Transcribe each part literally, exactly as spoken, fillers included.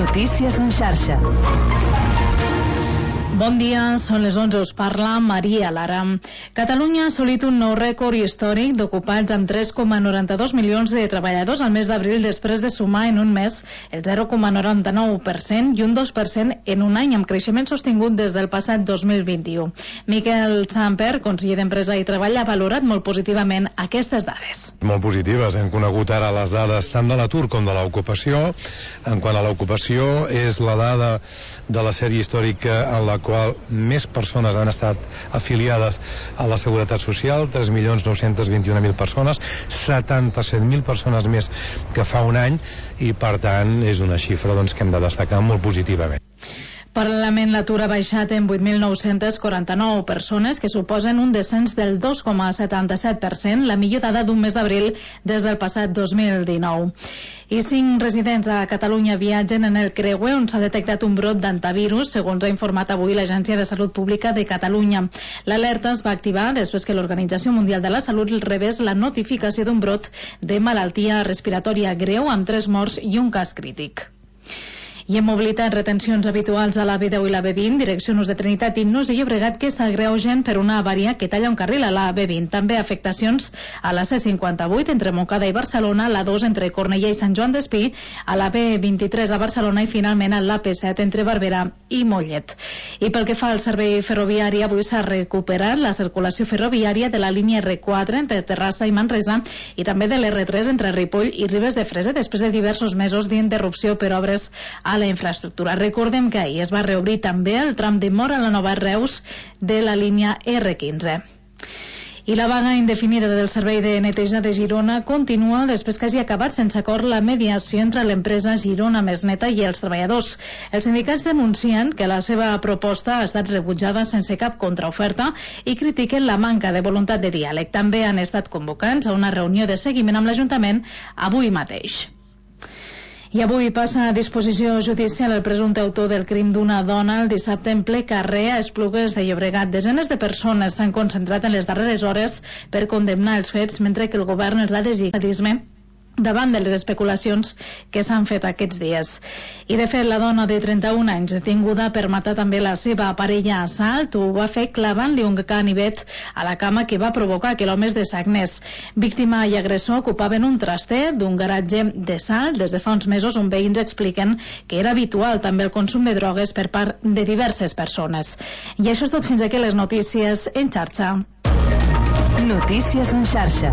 Notícies en xarxa. Bon dia, són les onze, us parla Maria Lara. Catalunya ha assolit un nou rècord històric d'ocupats amb tres coma noranta-dos milions de treballadors al mes d'abril, després de sumar en un mes el zero coma noranta-nou per cent i un dos per cent en un any, amb creixement sostingut des del passat dos mil vint-i-u. Miquel Samper, conseller d'Empresa i Treball, ha valorat molt positivament aquestes dades. Molt positives. Hem conegut ara les dades tant de l'atur com de l'ocupació. En quant a l'ocupació, és la dada de la sèrie històrica en la qual més persones han estat afiliades a la Seguretat Social, tres milions nou-cents vint-i-un mil persones, setanta-set mil persones més que fa un any, i per tant és una xifra doncs, que hem de destacar molt positivament. Paral·lelament, l'atur ha baixat en vuit mil nou-cents quaranta-nou persones, que suposen un descens del dos coma setanta-set per cent, la millor dada d'un mes d'abril des del passat dos mil dinou. I cinc residents a Catalunya viatgen en el creuer on s'ha detectat un brot d'antivirus, segons ha informat avui l'Agència de Salut Pública de Catalunya. L'alerta es va activar després que l'Organització Mundial de la Salut rebés la notificació d'un brot de malaltia respiratòria greu amb tres morts i un cas crític. I en mobilitat, retencions habituals a la B deu i la B vint, direccions de Trinitat i Nos i Llobregat, que s'agreugen per una avaria que talla un carril a la B vint. També afectacions a la C cinquanta-vuit entre Montcada i Barcelona, la dos entre Cornellà i Sant Joan d'Espí, a la B vint-i-tres a Barcelona i finalment a la P set entre Barberà i Mollet. I pel que fa al servei ferroviari, avui s'ha recuperat la circulació ferroviària de la línia R quatre entre Terrassa i Manresa i també de l'R tres entre Ripoll i Ribes de Freser, després de diversos mesos d'interrupció per obres a la infraestructura. Recordem que ahir es va reobrir també el tram de Móra a la Nova Reus de la línia R quinze. I la vaga indefinida del Servei de Neteja de Girona continua després que hagi acabat sense acord la mediació entre l'empresa Girona Més Neta i els treballadors. Els sindicats denuncien que la seva proposta ha estat rebutjada sense cap contraoferta i critiquen la manca de voluntat de diàleg. També han estat convocats a una reunió de seguiment amb l'Ajuntament avui mateix. I avui passa a disposició judicial el presumpte autor del crim d'una dona el dissabte en ple carrer a Esplugues de Llobregat. Desenes de persones s'han concentrat en les darreres hores per condemnar els fets, mentre que el govern els ha designatisme davant de les especulacions que s'han fet aquests dies. I de fet, la dona de trenta-un anys detinguda per matar també la seva parella a Salt ho va fer clavant-li un ganivet a la cama que va provocar que l'home es desagnés. Víctima i agressor ocupaven un traster d'un garatge de Salt. Des de fa uns mesos, uns veïns expliquen que era habitual també el consum de drogues per part de diverses persones. I això és tot fins aquí les notícies en xarxa. Notícies en xarxa.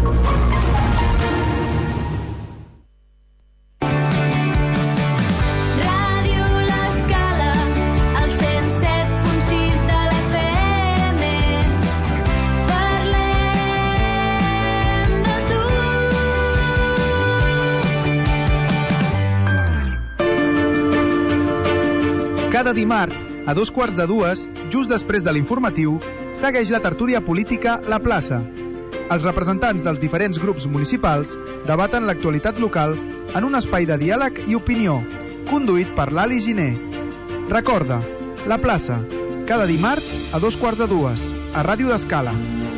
Cada dimarts, a dos quarts de dues, just després de l'informatiu, segueix la tertúlia política La Plaça. Els representants dels diferents grups municipals debaten l'actualitat local en un espai de diàleg i opinió, conduït per l'Ali Giner. Recorda, La Plaça, cada dimarts a dos quarts de dues, a Ràdio d'Escala.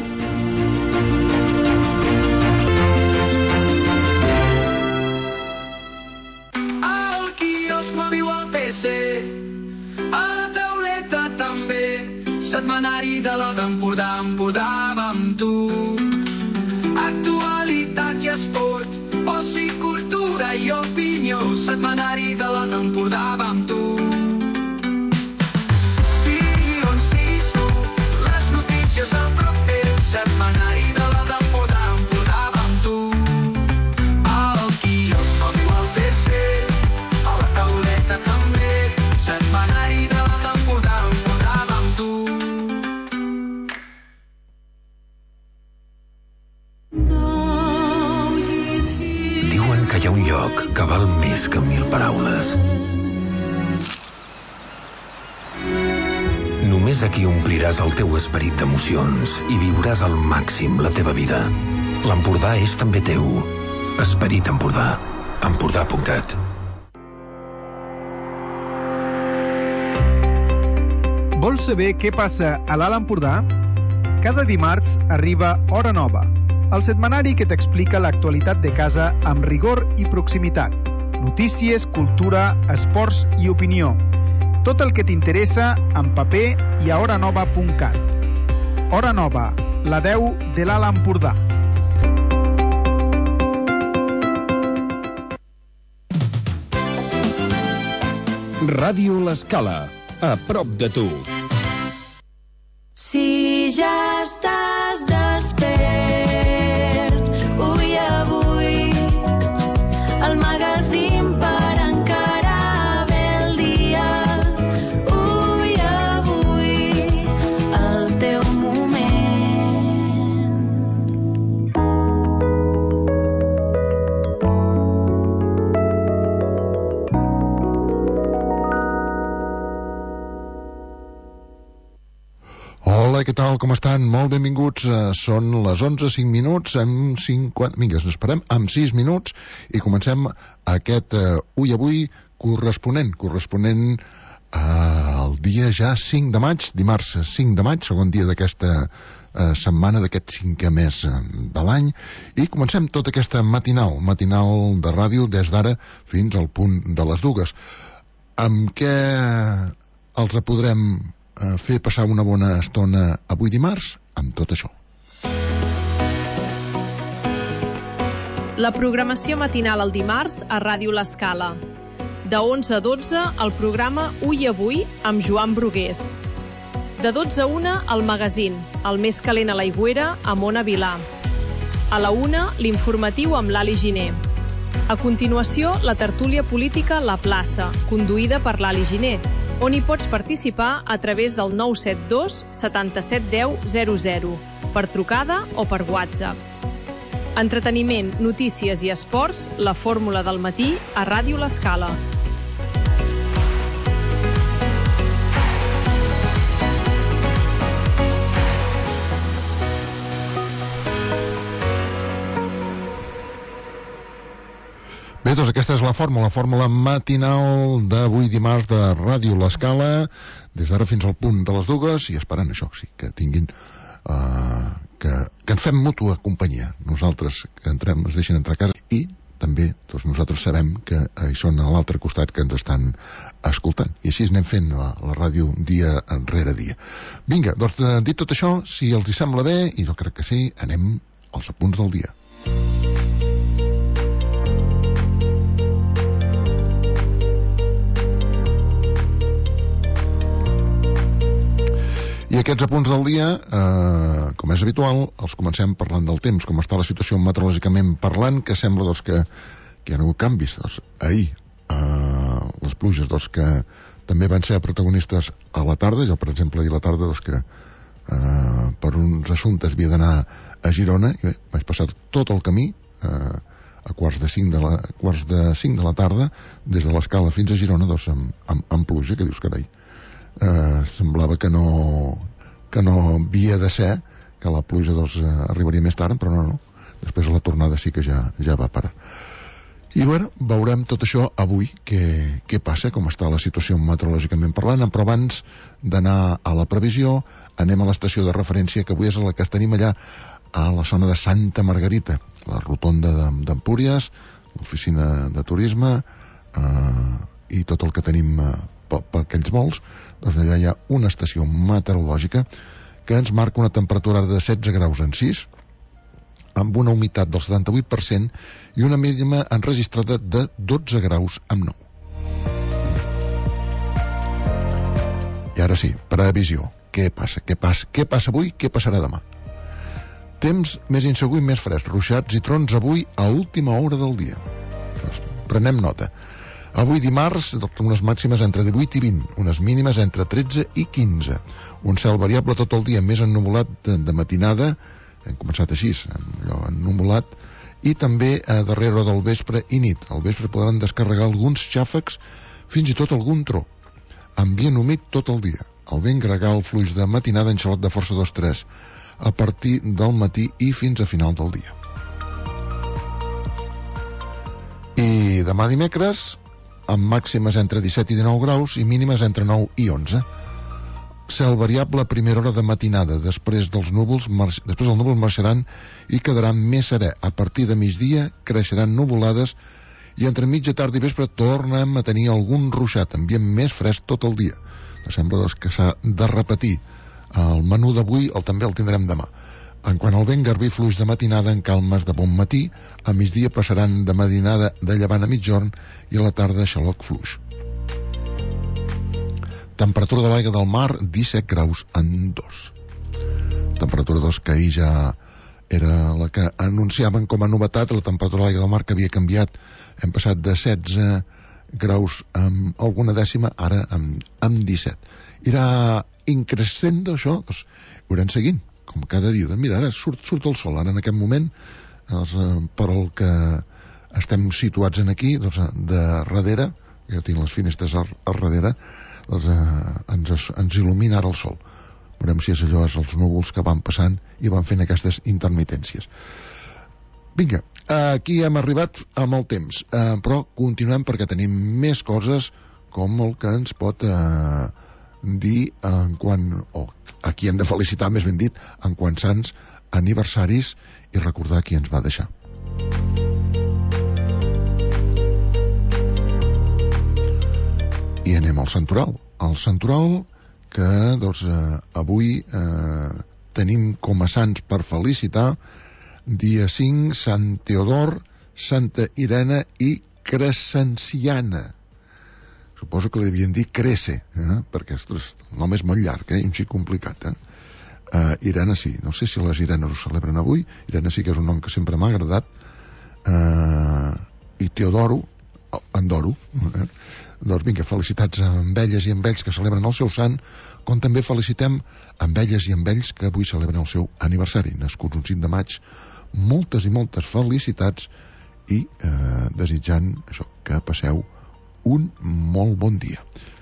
Al quiosc m'aviu al P C, a la tauleta també, setmanari de la d'Empordà, Empordà amb tu. Actualitat i esport, oci, cultura i opinió, setmanari de la d'Empordà amb tu. Sí, on sis tu, les notícies a prop teu, setmanari de la d'Empordà, Empordà amb tu. Al quiosc m'aviu al P C, a la tauleta també, setmanari de la d'Empordà, Empordà amb tu. Diuen que hi ha un lloc que val més que mil paraules. Només aquí ompliràs el teu esperit d'emocions i viuràs al màxim la teva vida. L'Empordà és també teu. Esperit Empordà. Empordà punt cat. Vols saber què passa a l'Alt Empordà? Cada dimarts arriba Hora Nova, el setmanari que t'explica l'actualitat de casa amb rigor i proximitat. Notícies, cultura, esports i opinió. Tot el que t'interessa en paper i a hora nova punt cat. Hora Nova, la deu de l'Alt Empordà. Ràdio L'Escala, a prop de tu. Si ja estàs despert, ui avui, el magazín per encarar bé el dia. Ui avui, el teu moment. Hola, què tal, com estan? Molt benvinguts. Uh, són les onze, cinc minuts, en cinquanta... Vinga, ens esperem, amb sis minuts, i comencem aquest uh, Ui Avui corresponent, corresponent uh, al dia ja cinc de maig, dimarts cinc de maig, segon dia d'aquesta uh, setmana, d'aquest cinquè mes uh, de l'any, i comencem tota aquesta matinal, matinal de ràdio des d'ara fins al punt de les dues. Amb què els podrem fer passar una bona estona avui dimarts? Amb tot això. La programació matinal el dimarts a Ràdio L'Escala. De onze a dotze, el programa Ui Avui amb Joan Brugués. De dotze a una, el magazín, el més calent a l'Aigüera, amb Ona Vilà. A la una, l'informatiu amb l'Ali Giner. A continuació, la tertúlia política La Plaça, conduïda per l'Ali Giner, on hi pots participar a través del nou set dos setanta-set deu zero zero, per trucada o per WhatsApp. Entreteniment, notícies i esports, la fórmula del matí a Ràdio L'Escala. Bé, doncs aquesta és la fórmula, la fórmula matinal d'avui dimarts de Ràdio L'Escala, des d'ara fins al punt de les dues, i esperant això, sí, que tinguin, uh, que, que ens fem mútua companyia, nosaltres que entrem, ens deixen entrar a casa, i també doncs, nosaltres sabem que hi són a l'altre costat que ens estan escoltant, i així anem fent la, la ràdio dia rere dia. Vinga, doncs dit tot això, si els hi sembla bé, i jo crec que sí, anem als apunts del dia. I aquests apunts del dia, eh, com és habitual, els comencem parlant del temps, com està la situació meteorològicament parlant, que sembla doncs, que, que hi ha hagut canvis. Doncs, ahir, eh, les pluges doncs, que també van ser protagonistes a la tarda, jo per exemple ahir a la tarda doncs, que eh, per uns assumptes havia d'anar a Girona, i bé, vaig passar tot el camí, eh, a quarts de cinc de la, quarts de cinc de la tarda, des de l'Escala fins a Girona, doncs, amb, amb, amb pluja, que dius, carai. Uh, semblava que no que no havia de ser, que la pluja doncs, uh, arribaria més tard, però no, no. Després la tornada sí que ja, ja va parar. I bueno, veurem tot això avui, què, què passa, com està la situació meteorològicament parlant, però abans d'anar a la previsió, anem a l'estació de referència, que avui és la que tenim allà a la zona de Santa Margarita, la rotonda d'Empúries, l'oficina de turisme, uh, i tot el que tenim uh, per, per aquells vols. Doncs allà hi ha una estació meteorològica que ens marca una temperatura de setze graus en sis, amb una humitat del setanta-vuit per cent i una mínima enregistrada de dotze graus amb nou. I ara sí, previsió. Què passa? Què passa? Què passa avui? Què passarà demà? Temps més insegur i més fresc. Ruixats i trons avui a última hora del dia. Doncs prenem nota. Avui dimarts, unes màximes entre divuit i vint, unes mínimes entre tretze i quinze. Un cel variable tot el dia, més ennuvolat de, de matinada, hem començat així, allò ennuvolat, i també a darrere del vespre i nit. Al vespre podran descarregar alguns xàfecs, fins i tot algun tro. Ambient humit tot el dia. El vent gregal fluix de matinada en xalot de força dos tres, a partir del matí i fins a final del dia. I demà dimecres, amb màximes entre disset i dinou graus i mínimes entre nou i onze. Cel variable a primera hora de matinada, després dels núvols, després els núvols marxaran i quedarà més serè. A partir de migdia creixeran nuvolades i entre mitja tarda i vespre tornem a tenir algun ruixat, ambient més fresc tot el dia. Sembla doncs, que s'ha de repetir. El menú d'avui el també el tindrem demà. En quant al vent, garbí fluix de matinada en calmes de bon matí, a migdia passaran de matinada de llevant a mitjorn i a la tarda xaloc fluix. Temperatura de l'aigua del mar, disset graus en dos. Temperatura doncs, que ahir ja era la que anunciaven com a novetat, la temperatura de l'aigua del mar que havia canviat. Hem passat de setze graus amb alguna dècima, ara amb, amb disset. Irà increscendo això? Doncs ho anirem seguint, com cada dia. Doncs mira, ara surt, surt el sol, ara en aquest moment, doncs, per al que estem situats en aquí, doncs, de darrere, jo tinc les finestres a, a darrere, doncs, eh, ens, ens il·lumina ara el sol. Veurem si és allò, és els núvols que van passant i van fent aquestes intermitències. Vinga, aquí hem arribat amb el temps, eh, però continuem perquè tenim més coses com el que ens pot eh, dir en quant, o aquí hem de felicitar, més ben dit, en quant sants aniversaris i recordar qui ens va deixar. I anem al santoral. El santoral que doncs, eh, avui eh, tenim com a sants per felicitar: dia cinc, Sant Teodor, Santa Irene i Crescenciana. Suposo que li devien dir Crece, eh? perquè ostres, el nom és molt llarg, eh? i un xic complicat. Eh? Uh, Irene sí, no sé si les Irenes ho celebren avui. Irene sí que és un nom que sempre m'ha agradat. Uh, I Teodoro, Andoro. Eh? Doncs vinga, felicitats amb elles i amb ells que celebren el seu sant, com també felicitem amb elles i amb ells que avui celebren el seu aniversari, nascuts un cinc de maig. Moltes i moltes felicitats i eh, desitjant això, que passeu un molt bon dia.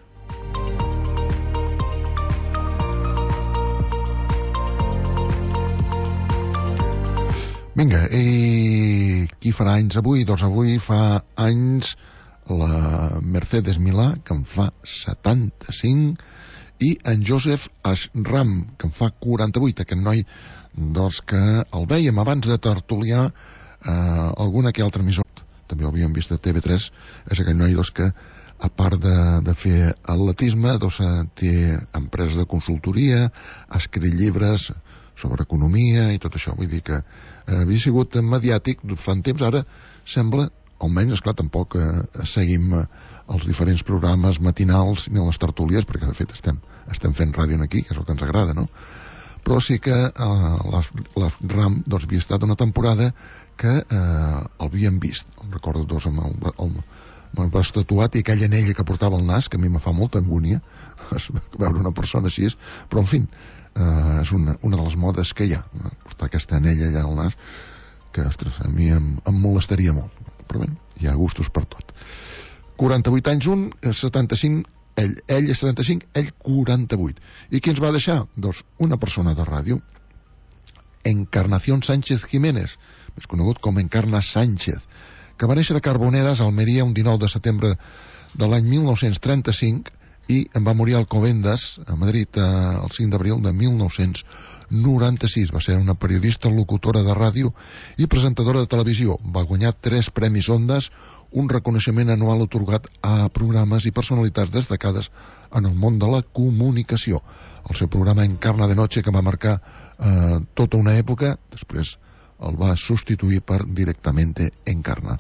Vinga, i qui farà anys avui? Doncs avui fa anys la Mercedes Milà, que en fa setanta-cinc, i en Joseph Ashram, que en fa quaranta-vuit, aquest noi dels que el vèiem abans de Tertulià eh, alguna que altra emissora, també l'havíem vist a T V tres, és aquell noi doncs, que a part de, de fer atletisme doncs, té empreses de consultoria, ha escrit llibres sobre economia i tot això, vull dir que eh, havia sigut mediàtic fa un temps, ara sembla, almenys, esclar, tampoc eh, seguim eh, els diferents programes matinals ni les tertúlies, perquè de fet estem, estem fent ràdio aquí, que és el que ens agrada, no? Però sí que eh, la, la RAM doncs, havia estat una temporada que eh, l'havíem vist. Em recordo doncs, amb el, el, amb el braç tatuat i aquella anella que portava al nas, que a mi me fa molta angúnia veure una persona així, però en fi, eh, és una, una de les modes que hi ha, no? Portar aquesta anella allà al nas, que ostres, a mi em, em molestaria molt. Però bé, hi ha gustos per tot. quaranta-vuit anys un, setanta-cinc, ell, ell és setanta-cinc, ell quaranta-vuit. I qui ens va deixar? Doncs una persona de ràdio, Encarnación Sánchez Jiménez, més conegut com Encarna Sánchez, que va néixer a Carboneres, Almeria, un dinou de setembre de l'any mil nou-cents trenta-cinc i en va morir a Alcobendas, a Madrid, eh, el cinc d'abril de mil nou-cents noranta-sis. Va ser una periodista, locutora de ràdio i presentadora de televisió. Va guanyar tres premis Ondas, un reconeixement anual atorgat a programes i personalitats destacades en el món de la comunicació. El seu programa Encarna de Noche, que va marcar eh, tota una època, després el va substituir per Directamente Encarna.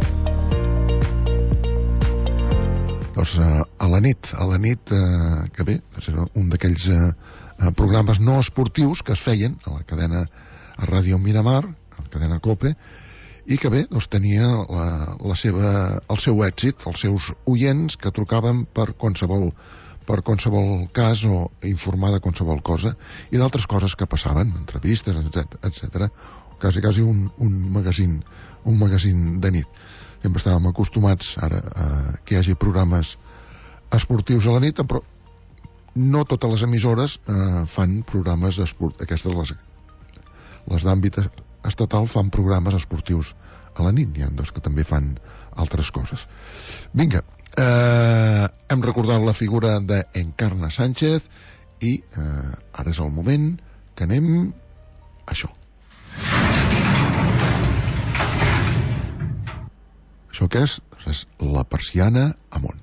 Doncs eh, a la nit, a la nit, eh, que bé, era un d'aquells eh, programes no esportius que es feien a la cadena a Ràdio Miramar, a la cadena COPE, i que bé, doncs tenia la, la seva, el seu èxit, els seus oients que trucaven per qualsevol, per qualsevol cas o informar de qualsevol cosa, i d'altres coses que passaven, entrevistes, etcètera. Quasi, quasi un, un magazín, un magazín de nit. Sempre estàvem acostumats ara a que hi hagi programes esportius a la nit, però no totes les emissores eh, fan programes esportius. Aquestes, les, les d'àmbit estatal, fan programes esportius a la nit. N'hi ha dos que també fan altres coses. Vinga, eh, hem recordat la figura d'Encarna Sánchez i eh, ara és el moment que anem a això. Això què és? És la persiana amunt.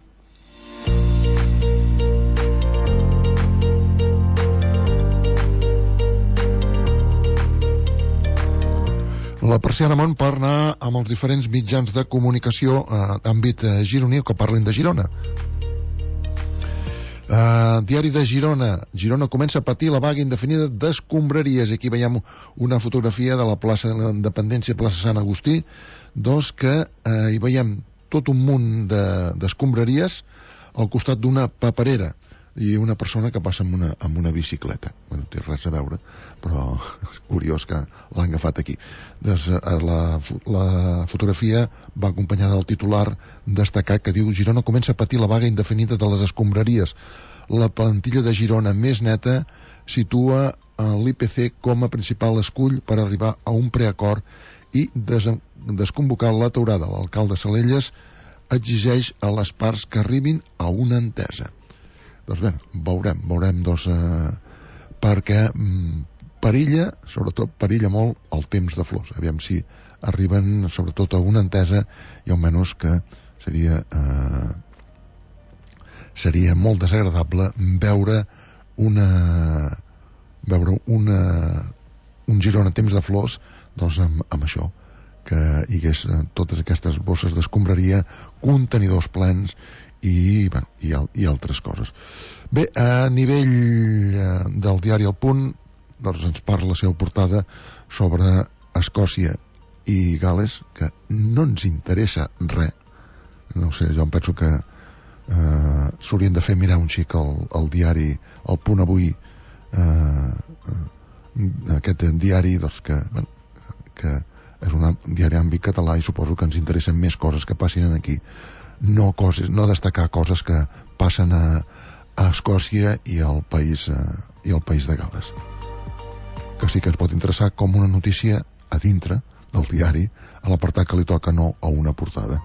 La persiana amunt per anar amb els diferents mitjans de comunicació eh, d'àmbit eh, gironí que parlin de Girona. Uh, diari de Girona. Girona comença a patir la vaga indefinida d'escombraries. Aquí veiem una fotografia de la plaça de la Independència, plaça Sant Agustí, doncs que uh, hi veiem tot un munt d'escombraries de, al costat d'una paperera i una persona que passa amb una, amb una bicicleta. Bueno, té res a veure, però és curiós que l'han agafat aquí. Doncs, la, la fotografia va acompanyada del titular destacat que diu: Girona comença a patir la vaga indefinida de les escombraries. La plantilla de Girona més neta situa l'I P C com a principal escull per arribar a un preacord i des, desconvocar l'aturada. L'alcalde Salelles exigeix a les parts que arribin a una entesa. Doncs bé, veurem, veurem doncs, eh, perquè mm, perilla, sobretot perilla molt el temps de flors. Aviam si arriben sobretot a una entesa i almenys que seria eh, seria molt desagradable veure una veure una un Girona temps de flors doncs amb, amb això, que hi hagués eh, totes aquestes bosses d'escombraria, contenidors plens i, bueno, i, i altres coses. Bé, a nivell eh, del diari El Punt, doncs ens parla la seva portada sobre Escòcia i Gal·les, que no ens interessa res. No sé, jo em penso que eh, s'haurien de fer mirar un xic el, el diari El Punt avui, eh, eh, aquest diari doncs que, bueno, que és un diari àmbit català i suposo que ens interessen més coses que passin aquí, no, coses, no destacar coses que passen a, a Escòcia i al país, eh, i al país de Gal·les, que sí que ens pot interessar com una notícia a dintre del diari a l'apartat que li toca, no a una portada.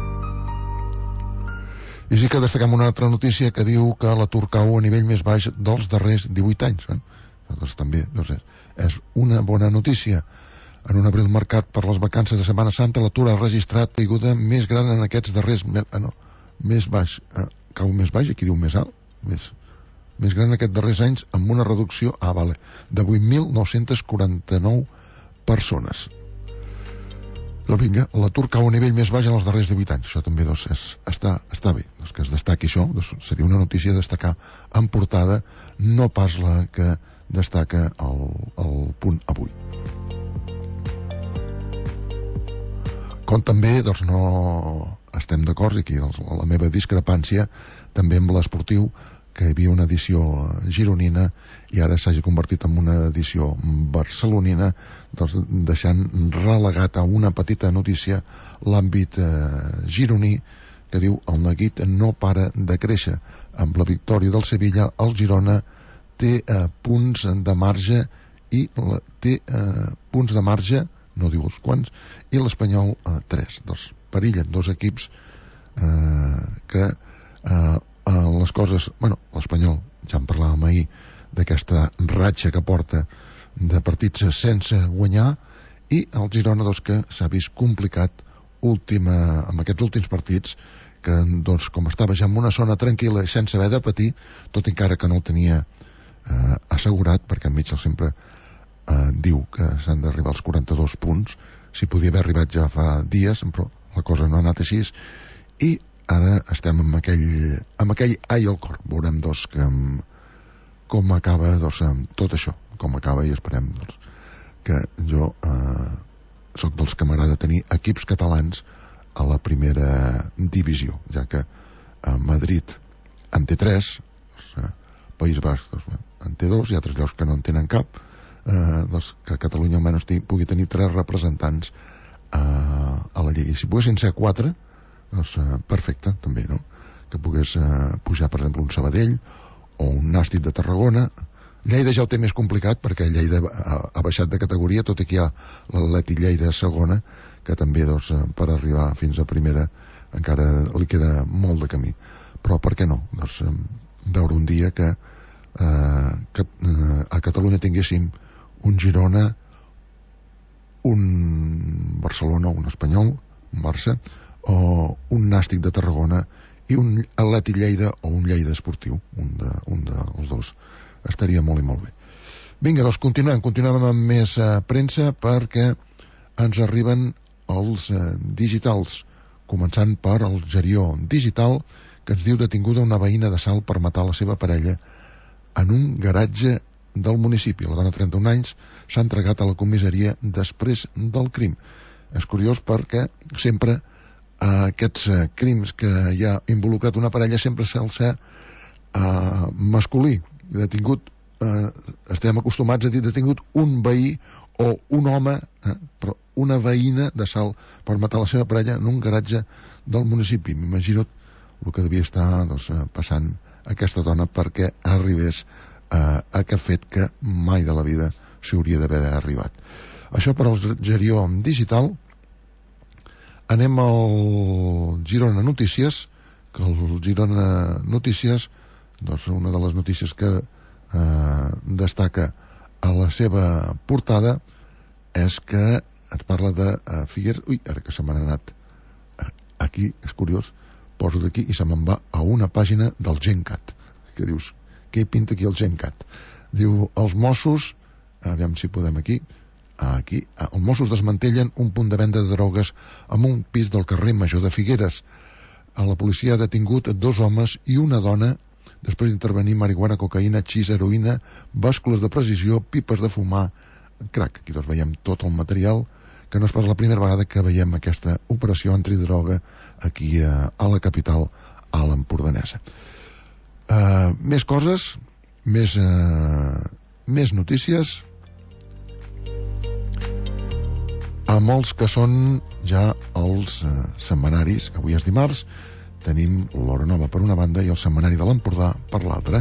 I sí que destaquem una altra notícia que diu que l'atur cau a nivell més baix dels darrers divuit anys. Eh? Doncs també doncs és, és una bona notícia. En un abril marcat per les vacances de Setmana Santa, l'atur ha registrat caiguda més gran en aquests darrers... Eh, no, més baix. Eh, cau més baix, aquí diu més alt. Més, més gran en aquests darrers anys, amb una reducció ah, vale, de vuit mil nou-cents quaranta-nou persones. Doncs vinga, l'atur cau a nivell més baix en els darrers divuit anys. Això també doncs, és, està, està bé. Doncs que es destaqui això, doncs seria una notícia a destacar en portada, no pas la que destaca el, el Punt avui. Com també doncs, no estem d'acord, i aquí doncs, la meva discrepància també amb l'esportiu, que hi havia una edició gironina i ara s'hagi convertit en una edició barcelonina, doncs, deixant relegat a una petita notícia l'àmbit eh, gironí, que diu: el neguit no para de créixer. Amb la victòria del Sevilla, el Girona té eh, punts de marge i la, té eh, punts de marge, no diu els quants, i l'Espanyol eh, tres. Doncs perillen dos equips eh, que eh, eh, les coses... Bueno, l'Espanyol, ja en parlàvem ahir, d'aquesta ratxa que porta de partits sense guanyar, i el Girona, doncs, que s'ha vist complicat última, amb aquests últims partits, que, doncs, com estava ja en una zona tranquil·la i sense haver de patir, tot encara que no el tenia eh, assegurat, perquè enmig sempre eh, diu que s'han d'arribar als quaranta-dos punts, s'hi podia haver arribat ja fa dies, però la cosa no ha anat així, i ara estem amb aquell, amb aquell ai al cor. Veurem, doncs, que, com acaba, doncs, tot això, com acaba, i esperem, doncs, que jo eh, soc dels que m'agrada tenir equips catalans a la primera divisió, ja que a Madrid en té tres, doncs, País Basc doncs, en té dos, i altres llocs que no en tenen cap, eh, doncs, que Catalunya almenys pugui tenir tres representants eh, a la Lliga. I si poguessin ser quatre, doncs eh, perfecte, també, no? Que pogués eh, pujar, per exemple, un Sabadell o un Nàstic de Tarragona. Lleida ja ho té més complicat, perquè Lleida ha, ha baixat de categoria, tot i que hi ha l'Atleti Lleida segona, que també, doncs, per arribar fins a primera encara li queda molt de camí. Però per què no? Doncs veure un dia que, eh, que eh, a Catalunya tinguéssim un Girona, un Barcelona, un Espanyol, un Barça, o un Nàstic de Tarragona i un Atleti Lleida o un Lleida esportiu, un, de, un dels dos. Estaria molt i molt bé. Vinga, doncs continuem, continuem amb més eh, premsa perquè ens arriben els eh, digitals, començant per el Gerió Digital, que ens diu detinguda una veïna de Salt per matar la seva parella en un garatge del municipi. La dona de trenta-un anys s'ha entregat a la comissaria després del crim. És curiós perquè sempre eh, aquests eh, crims que hi ha involucrat una parella sempre sol ser eh, masculí. Detingut, eh, estem acostumats a dir detingut un veí o un home, eh, però una veïna de Salt per matar la seva parella en un garatge del municipi. M'imagino el que devia estar doncs, passant aquesta dona perquè arribés eh, a aquest fet que mai de la vida s'hi hauria d'haver arribat. Això per al Gerió Digital. Anem al Girona Notícies, que el Girona Notícies, doncs una de les notícies que eh, destaca a la seva portada és que ens parla de uh, Figueres. Ui, ara que se m'han anat aquí, és curiós, poso d'aquí i se me'n va a una pàgina del Gencat, que dius, què hi pinta aquí el Gencat? Diu, els Mossos, aviam si podem aquí, aquí, els Mossos desmantellen un punt de venda de drogues en un pis del carrer Major de Figueres. A la policia ha detingut dos homes i una dona després d'intervenir marihuana, cocaïna, xis, heroïna, bàscules de precisió, pipes de fumar, crac. Aquí doncs veiem tot el material, que no és pas la primera vegada que veiem aquesta operació antidroga aquí a, a la capital, a l'Empordanesa. Uh, més coses, més, uh, més notícies, amb els que són ja els uh, setmanaris. Avui és dimarts, tenim l'Hora Nova per una banda i el setmanari de l'Empordà per l'altra.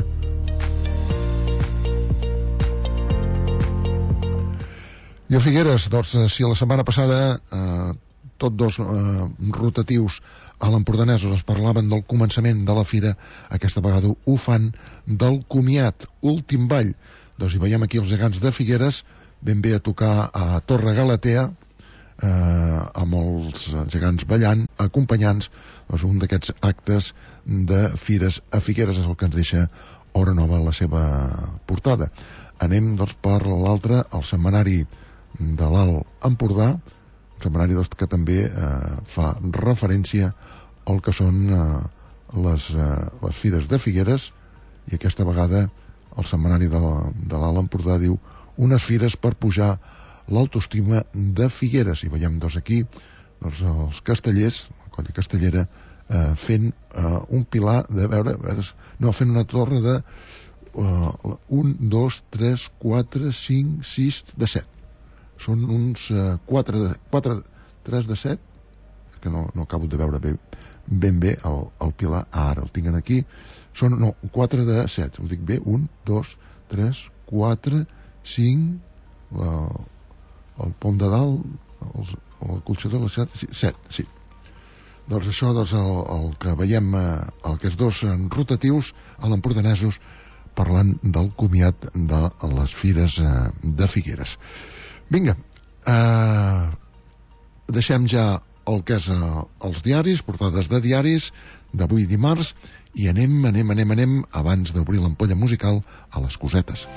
I a Figueres, doncs, si a la setmana passada eh, tots dos eh, rotatius a l'Empordanesos es parlaven del començament de la fira, aquesta vegada ho fan del comiat, últim ball. Doncs hi veiem aquí els gegants de Figueres, ben bé a tocar a Torre Galatea, eh, amb els gegants ballant, acompanyants, doncs un d'aquests actes de fires a Figueres és el que ens deixa Hora Nova a la seva portada. Anem, doncs, per l'altre, el setmanari de l'Alt Empordà, un setmanari doncs, que també eh, fa referència al que són eh, les, eh, les fires de Figueres, i aquesta vegada el setmanari de l'Alt Empordà diu unes fires per pujar l'autoestima de Figueres, i veiem doncs, aquí doncs, els castellers, la colla castellera, eh, fent eh, un pilar de veure, veure no, fent una torre de uh, un, dos, tres, quatre, cinc, sis, de set. Són uns uh, quatre, quatre, tres de set, que no, no acabo de veure bé, ben bé el, el pilar. Ah, ara el tinguin aquí. Són, no, quatre de set, ho dic bé, un, dos, tres, quatre, cinc, la, el pont de dalt, el, el colxador, la set, sí, set, sí. Doncs això, doncs el, el que veiem, eh, aquests dos rotatius a l'Empordanesos, parlant del comiat de les fires eh, de Figueres. Vinga, eh, deixem ja el que és eh, els diaris, portades de diaris d'avui dimarts, i anem, anem, anem, anem, abans d'obrir l'ampolla musical, a les cosetes.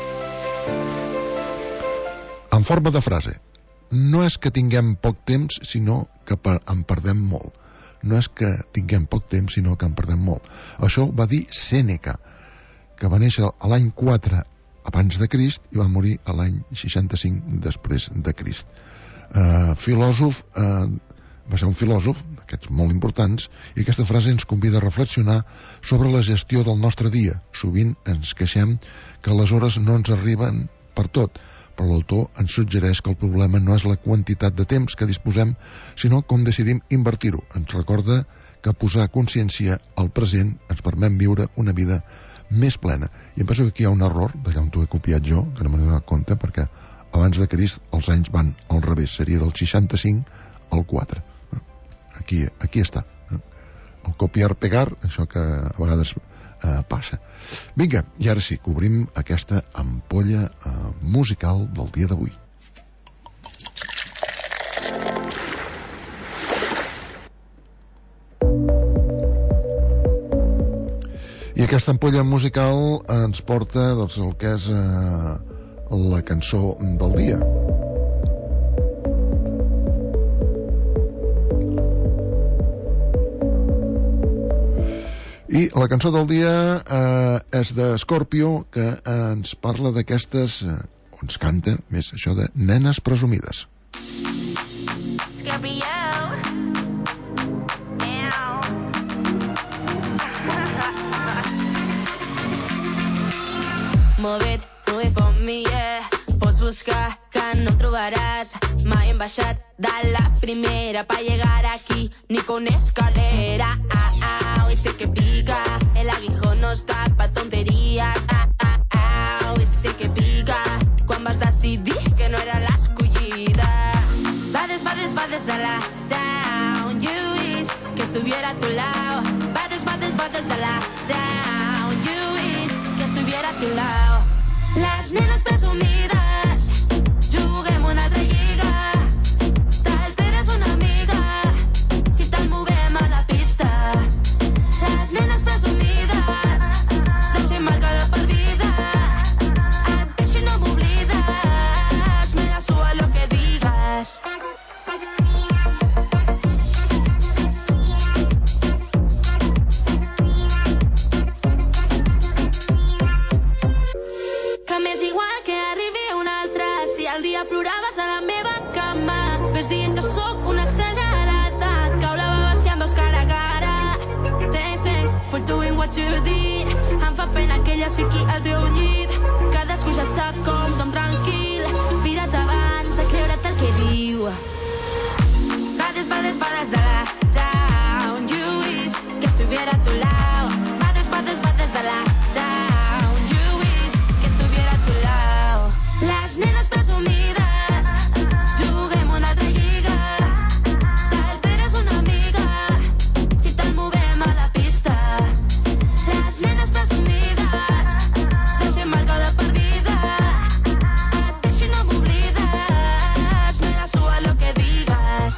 En forma de frase, no és que tinguem poc temps, sinó que per, en perdem molt. No és que tinguem poc temps, sinó que en perdem molt. Això va dir Sèneca, que va néixer a l'any quatre abans de Crist i va morir a l'any seixanta-cinc després de Crist. Uh, filòsof, uh, va ser un filòsof d'aquests molt importants, i aquesta frase ens convida a reflexionar sobre la gestió del nostre dia. Sovint ens queixem que les hores no ens arriben per tot, però l'autor ens suggereix que el problema no és la quantitat de temps que disposem, sinó com decidim invertir-ho. Ens recorda que posar consciència al present ens permet viure una vida més plena. I em penso que aquí hi ha un error, d'allà on t'ho he copiat jo, que no m'he donat compte, perquè abans de Crist els anys van al revés, seria del seixanta-cinc al quatre. Aquí, aquí està. El copiar-pegar, això que a vegades eh, passa. Vinga, i ara sí, cobrim aquesta ampolla eh, musical del dia d'avui. I aquesta ampolla musical ens porta doncs, el que és eh, la cançó del dia. I la cançó del dia eh, és de Scorpio, que ens parla d'aquestes, eh, o ens canta més això de nenes presumides. Scorpio. Movet, movet per mi, yeah. Pots buscar que no trobaràs. Mai hem baixat de la primera pa llegar aquí, ni con escalera. Ah, ah, hoy sé que pica, el aguijón no està pa tonterías. Ah, ah, ah, hoy sé que pica, quan vas decidir que no era l'escollida. Va des, va des, va des de la down. You wish que estuviera a tu lado. Va des, va des, va des de la down. You wish que estuviera a tu lado. Les nenes presumides, juguem una altra lliga. T'alteres una mica si te'l movem a la pista. Les nenes presumides, deixem marca de per vida. Et deixo i no m'oblides, me la suda lo que digues. Que m'és igual que arribi un altre, si al dia ploraves a la meva cama. Ves dient que sóc una exagerada, et cau la bava si em veus cara a cara. Thanks, thanks for doing what you did. Em fa pena que ella es fiqui al teu llit. Cadascú ja sap com, com tranquil. Mira't abans de creure't el que diu. Vades, vades, vades de la down. You wish que estuviera a tu lado. Vades, vades, vades de la down. You wish que estuviera a tu lado. Les nenes presumides, juguem una altra lliga. T'alteres una mica si te'l movem a la pista. Les nenes presumides, deixem marca de per vida. Et deixo i no m'oblides, me la suda lo que digues.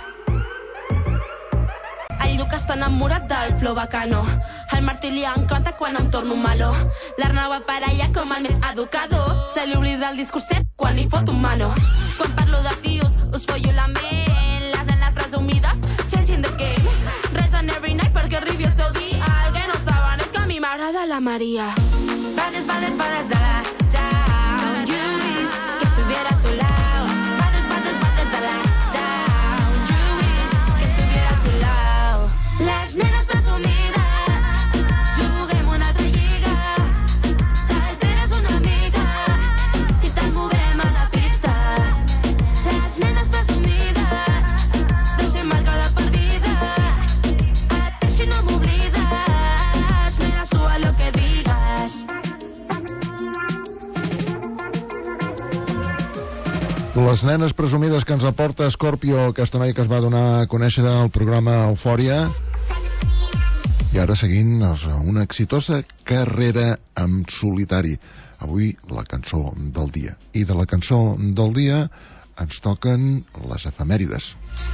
El Lluc està enamorat del flow bacano. El Martí li encanta quan em torno malo. L'Arnau aparella com el més educador. Se li oblida el discurset quan li fot un mano. Quan parlo de tios, us follo la ment. Les nenes presumides, changing the game. Rezen every night perquè arribi el seu dia. El que no saben és que a mi m'agrada la Maria. Vades, vades, vades de la down. You wish que estuviera a tu lado. Vades, vades, vades de la down. You wish que estuviera a tu lado. Les nenes presumides, juguem una altra lliga. T'alteres una mica si te'l movem a la pista. Les nenes presumides, deixem marca de per vida. Et deixo i no m'oblides, me la suda lo que digues. Les nenes presumides que ens aporta Scorpio, aquesta noia que es va donar a conèixer al programa Eufòria. I ara seguint una exitosa carrera en solitari. Avui la cançó del dia. I de la cançó del dia ens toquen les efemèrides.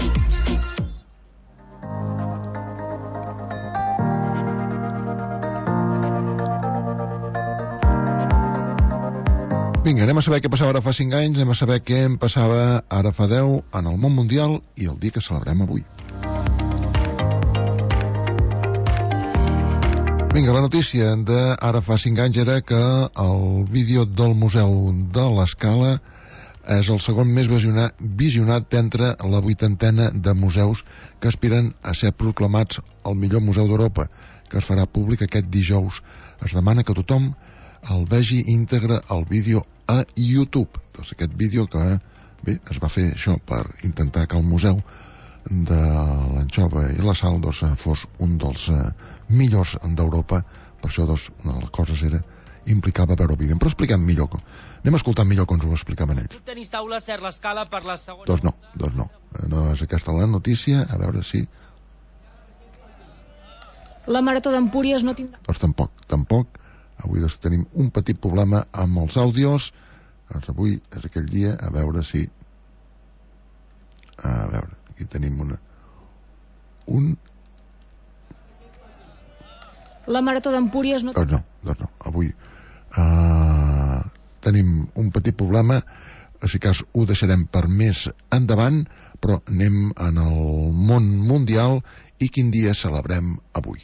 Vinga, anem a saber què passava ara fa cinc anys, anem a saber què em passava ara fa deu en el món mundial i el dia que celebrem avui. Vinga, la notícia d'ara fa cinc anys era que el vídeo del Museu de l'Escala és el segon més visionat, visionat d'entre la vuitantena de museus que aspiren a ser proclamats el millor museu d'Europa, que es farà públic aquest dijous. Es demana que tothom el vegi íntegre el vídeo a YouTube. Doncs aquest vídeo que bé, es va fer això per intentar que el museu de l'Anxova i la Sal doncs, fos un dels eh, millors d'Europa. Per això doncs, una de les coses era implicava veure el vídeo. Però expliquem millor. Anem a escoltar millor com ens ho explicaven ells. Tenis taula Ser l'Escala per la segona... Doncs no, doncs no. No és aquesta la notícia. A veure si... La Marató d'Empúries no tindrà... Doncs tampoc, tampoc. Avui doncs, tenim un petit problema amb els àudios. Doncs avui és aquell dia, a veure si... A veure, aquí tenim una... Un... La Marató d'Empúries no... Doncs no, doncs no. Avui uh, tenim un petit problema, si cas ho deixarem per més endavant, però anem en el món mundial i quin dia celebrem avui.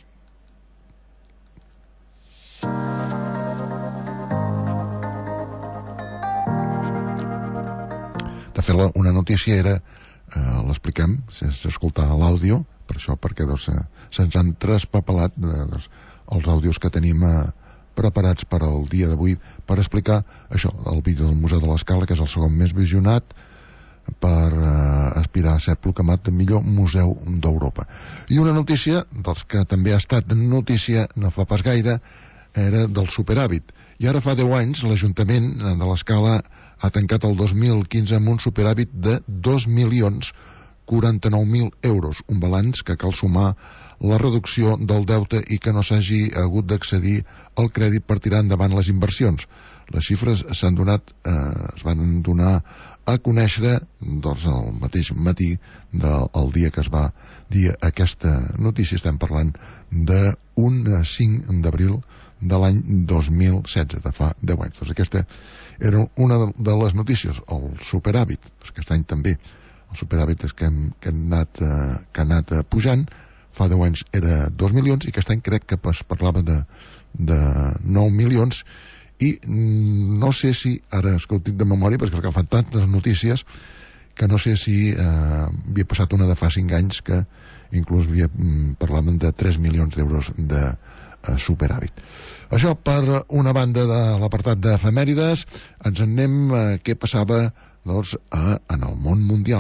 De fet, una notícia era, eh, l'expliquem sense escoltar l'àudio, per això, perquè doncs, eh, se'ns han traspapelat eh, doncs, els àudios que tenim eh, preparats per al dia d'avui per explicar això, el vídeo del Museu de l'Escala, que és el segon més visionat, per eh, aspirar a ser proclamat el millor museu d'Europa. I una notícia, dels que també ha estat notícia no fa pas gaire, era del superàvit. I ara fa deu anys l'Ajuntament de l'Escala ha tancat el dos mil quinze amb un superàvit de dos milions quaranta-nou mil euros, un balanç que cal sumar la reducció del deute i que no s'hagi hagut d'accedir al crèdit per tirar endavant les inversions. Les xifres s'han donat, eh, es van donar a conèixer doncs, el mateix matí del dia que es va dir aquesta notícia. Estem parlant d'un cinc d'abril de l'any dos mil setze, de fa deu anys. Doncs aquesta era una de les notícies, el superàvit. Aquest any també el superàvit és que, hem, que, hem anat, eh, que ha anat pujant. Fa deu anys era dos milions i aquest any crec que es parlava de, de nou milions i no sé si, ara és que ho dic de memòria perquè que fan tantes notícies que no sé si eh, havia passat una de fa cinc anys que inclús havia, parlaven de tres milions d'euros de eh, superàvit. Això per una banda de l'apartat d'efemèrides. Ens en anem a eh, què passava doncs, a, en el món mundial.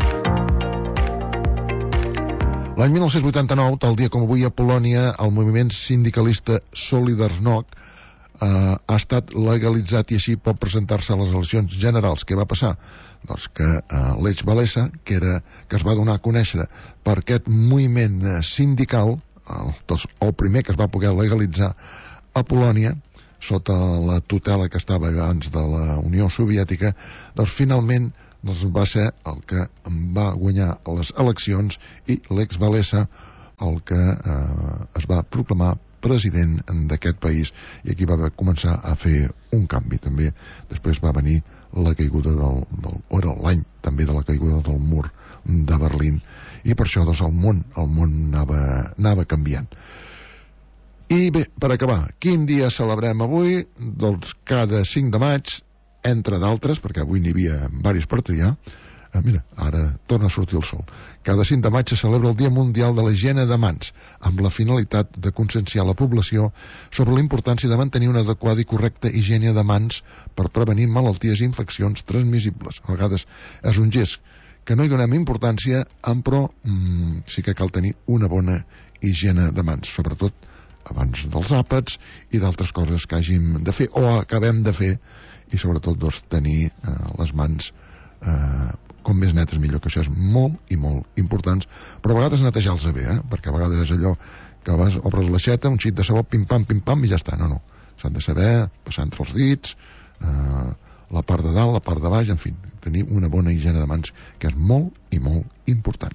L'any dinou vuitanta-nou, tal dia com avui a Polònia, el moviment sindicalista Solidarność eh, ha estat legalitzat i així pot presentar-se a les eleccions generals. Què va passar? Doncs que eh, Lech Walesa, que, era, que es va donar a conèixer per aquest moviment sindical, el, doncs, el primer que es va poder legalitzar a Polònia, sota la tutela que estava abans de la Unió Soviètica, doncs finalment doncs, va ser el que va guanyar les eleccions i Lech Walesa el que eh, es va proclamar president d'aquest país, i aquí va començar a fer un canvi. També després va venir la caiguda del, del o era l'any també de la caiguda del mur de Berlín, i per això doncs, el món, el món anava, anava canviant. I bé, per acabar, quin dia celebrem avui? Doncs cada cinc de maig, entre d'altres, perquè avui n'hi havia diversos per triar, eh, mira, ara torna a sortir el sol. Cada cinc de maig se celebra el Dia Mundial de la Higiene de Mans, amb la finalitat de conscienciar la població sobre la importància de mantenir una adequada i correcta higiene de mans per prevenir malalties i infeccions transmissibles. A vegades és un gest que no hi donem importància, però mm, sí que cal tenir una bona higiene de mans, sobretot abans dels àpats i d'altres coses que hàgim de fer o acabem de fer, i sobretot doncs, tenir eh, les mans eh, com més netes millor, que això és molt i molt important, però a vegades netejar-los bé, eh? Perquè a vegades és allò que vas, obres l'aixeta, un xit de sabó, pim-pam, pim-pam, i ja està. No, no, s'han de saber passar entre els dits, eh, la part de dalt, la part de baix, en fi, tenir una bona higiene de mans, que és molt i molt important.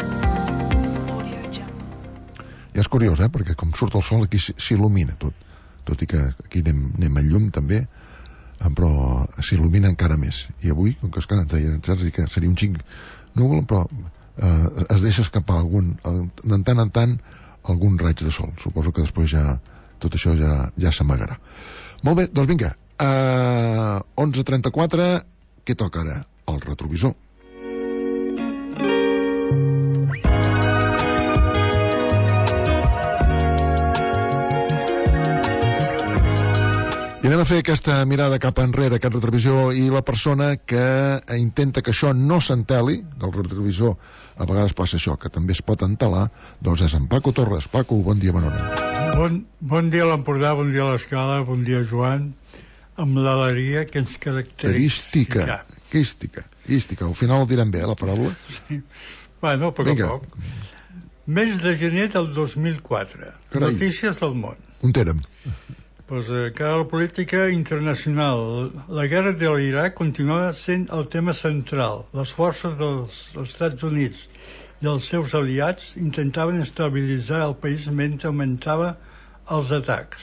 I és curiós, eh? Perquè com surt el sol aquí s'il·lumina tot, tot i que aquí anem, anem a llum també, però s'il·lumina encara més. I avui, com que es queden que seria un xic núvol, però eh, es deixa escapar algun, de tant en tant algun raig de sol. Suposo que després ja tot això ja, ja s'amagarà. Molt bé, doncs vinga, a onze trenta-quatre, què toca ara? El retrovisor. I anem a fer aquesta mirada cap enrere, aquest retrovisor, i la persona que intenta que això no s'enteli, del retrovisor, a vegades passa això, que també es pot entelar, doncs és en Paco Torres. Paco, bon dia, bona hora. Bon, bon dia a l'Empordà, bon dia a l'Escala, bon dia Joan, amb l'alegria que ens característica. Quística, quística, al final ho direm bé, eh, la paraula. Sí. Bueno, a poc a poc. Mes de gener del dos mil quatre. Carai. Notícies del món. On érem? Pues, eh, que la política internacional, la guerra de l'Iraq continuava sent el tema central. Les forces dels Estats Units i els seus aliats intentaven estabilitzar el país mentre augmentava als atacs.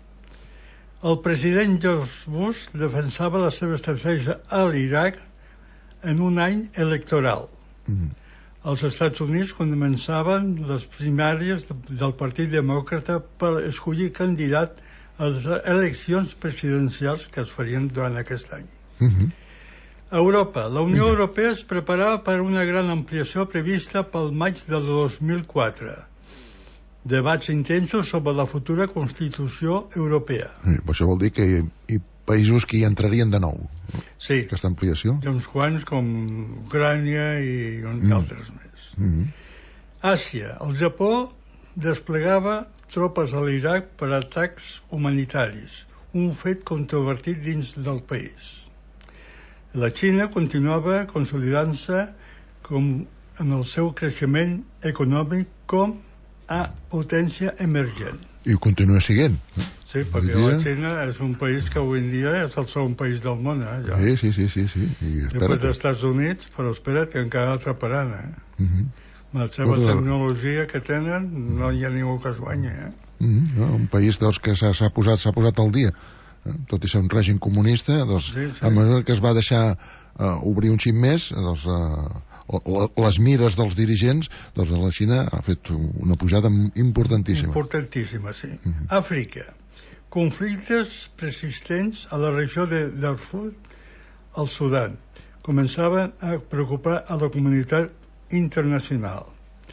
El president George Bush defensava la seva estratègia a l'Iraq en un any electoral. Mm. Els Estats Units començaven les primàries del Partit Demòcrata per escollir candidat a les eleccions presidencials que es farien durant aquest any. Mm-hmm. A Europa, la Unió Europea es preparava per una gran ampliació prevista pel maig del dos mil quatre. Debats intensos sobre la futura Constitució Europea. Sí, això vol dir que hi, hi països que hi entrarien de nou. Sí. Aquesta ampliació. I uns quants com Ucrània i uns Mm. altres més. Mm-hmm. Àsia. El Japó desplegava tropes a l'Iraq per atacs humanitaris, un fet controvertit dins del país. La Xina continuava consolidant-se com en el seu creixement econòmic com a potència emergent. I ho continua sent. Sí, perquè dia... la Xina és un país que avui en dia és el segon país del món, eh? Ja. Sí, sí, sí, sí, sí. I Després dels Estats Units, però espera't que encara atraparan, eh? Mm-hmm. La seva Pues, tecnologia que tenen, no hi ha ningú que es guanyi, eh? Mm-hmm. No, un país doncs, que s'ha s'ha posat, s'ha posat al dia. Eh? Tot i ser un règim comunista, doncs, Sí, sí. a mesura que es va deixar uh, obrir un xic més, doncs, uh, les mires dels dirigents, doncs la Xina ha fet una pujada importantíssima. Importantíssima, sí. Mm-hmm. Àfrica. Conflictes persistents a la regió de Darfur, al Sudan, començaven a preocupar a la comunitat internacional.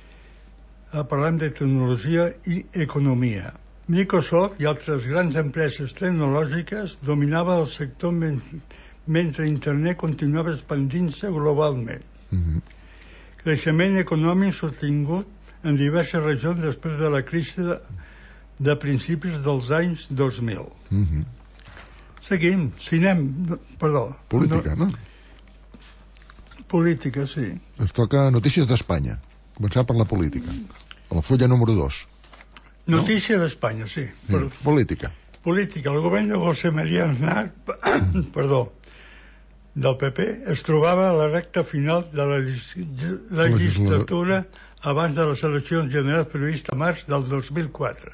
Parlem de tecnologia i economia. Microsoft i altres grans empreses tecnològiques dominaven el sector men mentre Internet continuava expandint-se globalment. Mm-hmm. Creixement econòmic sostingut en diverses regions després de la crisi de, de principis dels anys dos mil. Mm-hmm. Seguim. Cinem... Perdó. Política, no? Política, sí. Ens toca notícies d'Espanya. Començar per la política. A la fulla número dos. Notícia no? d'Espanya, sí. sí. Per... Política. Política. El govern de José María Aznar, perdó, del P P, es trobava a la recta final de la legislatura abans de les eleccions generals previstes a març del dos mil quatre.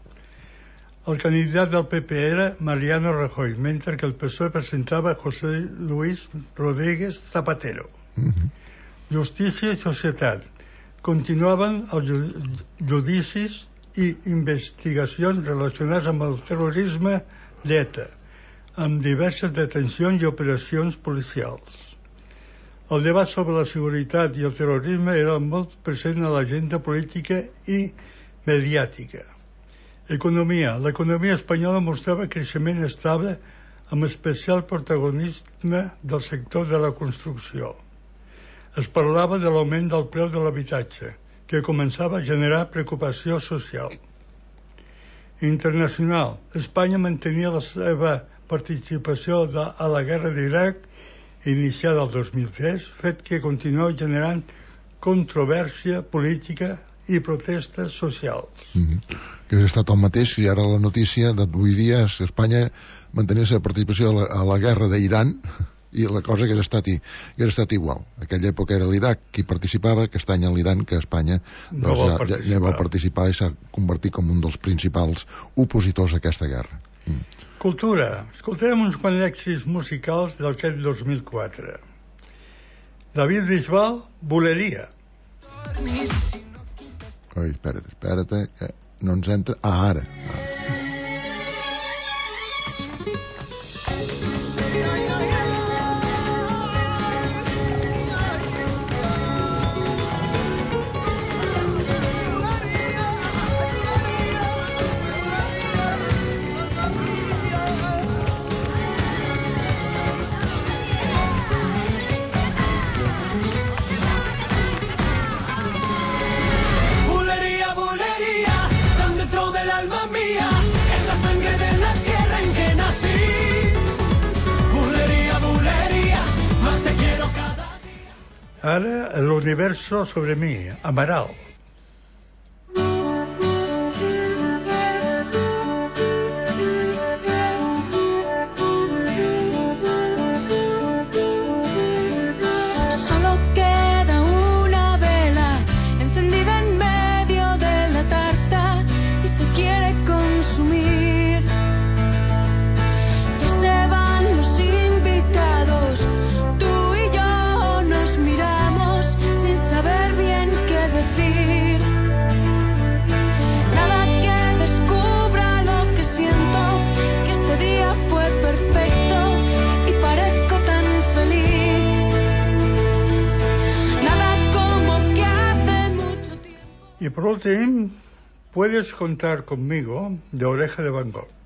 El candidat del P P era Mariano Rajoy, mentre que el P S O E presentava José Luis Rodríguez Zapatero. Mm-hmm. Justícia i societat. Continuaven els judicis i investigacions relacionades amb el terrorisme d'ETA, amb diverses detencions i operacions policials. El debat sobre la seguretat i el terrorisme era molt present a l'agenda política i mediàtica. Economia. L'economia espanyola mostrava creixement estable amb especial protagonisme del sector de la construcció. Es parlava de l'augment del preu de l'habitatge, que començava a generar preocupació social. Internacional. Espanya mantenia la seva participació de, a la guerra d'Iraq iniciada el dos mil tres, fet que continua generant controvèrsia política i protestes socials. Mm-hmm. Que hauria estat el mateix si ara la notícia d'avui dia és que Espanya mantenia la seva participació a la, a la guerra d'Iran i la cosa que hauria estat, hauria estat igual. En aquella època era l'Iraq qui participava, aquest any l'Iran, que Espanya doncs, no ja, ja, ja va participar i s'ha convertit com un dels principals opositors a aquesta guerra. Mm. Cultura. Escoltarem uns quants èxits musicals d'aquest dos mil quatre. David Bisbal, Boleria. Oi, espera't, espera't, que no ens entra... Ah, ara. Ah. Ara, el universo sobre mi, Amaral. Solo queda una vela encendida en medio de la tarta y se quiere consumir. Y por último, Puedes contar conmigo, de Oreja de Van Gogh.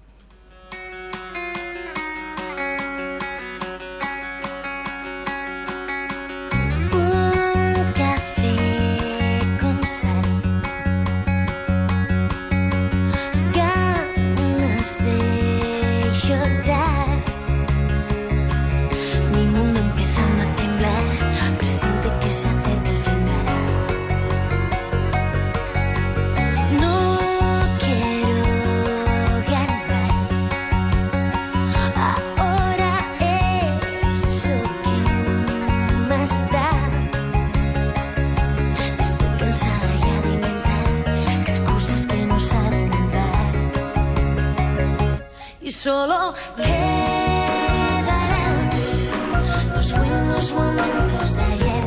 Solo quedarán los buenos momentos de ayer.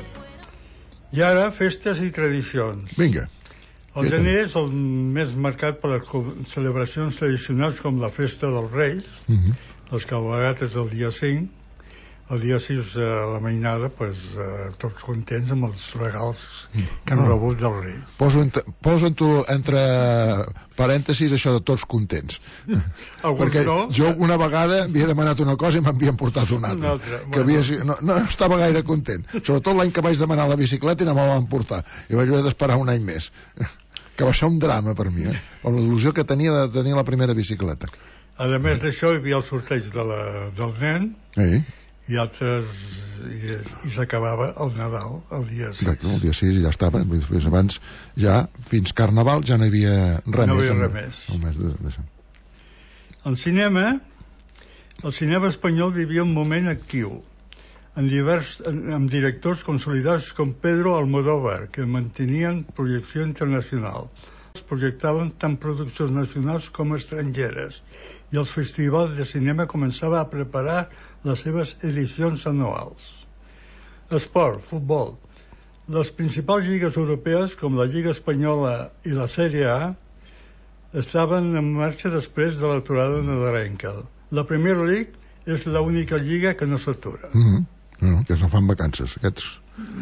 I ara, festes i tradicions. Vinga. El gener és el més marcat per les celebracions tradicionals com la Festa dels Reis, uh-huh. les cabalgates del dia cinc, el dia sis a la mainada, pues, eh, tots contents amb els regals que han no. rebut del rei. Poso, ent poso en tu, entre parèntesis això de tots contents. Perquè no? jo una vegada havia demanat una cosa i m'havien portat una altra. Una altra. Que Bueno. havia, no, no estava gaire content. Sobretot l'any que vaig demanar la bicicleta i no me la van portar. I vaig haver d'esperar un any més. Que va ser un drama per mi, eh? Amb la il·lusió que tenia de tenir la primera bicicleta. A més d'això, hi havia el sorteig de la, del nen, Sí. i altres i, i s'acabava el Nadal el dia sis. Exacte, el dia sis ja estava. Després, abans, ja, fins Carnaval, ja no hi havia res No més. hi havia el- res més. el mes de, de... El cinema, el cinema espanyol vivia un moment actiu, en divers, en, amb directors consolidats com Pedro Almodóvar, que mantenien projecció internacional. Es projectaven tant produccions nacionals com estrangeres, i el Festival de Cinema començava a preparar les seves edicions anuals. Esport, futbol. Les principals lligues europees, com la Lliga Espanyola i la Sèrie A, estaven en marxa després de l'aturada nadalenca. La Premier League és l'única lliga que no s'atura. Mm -hmm. no, que no fan vacances. Aquests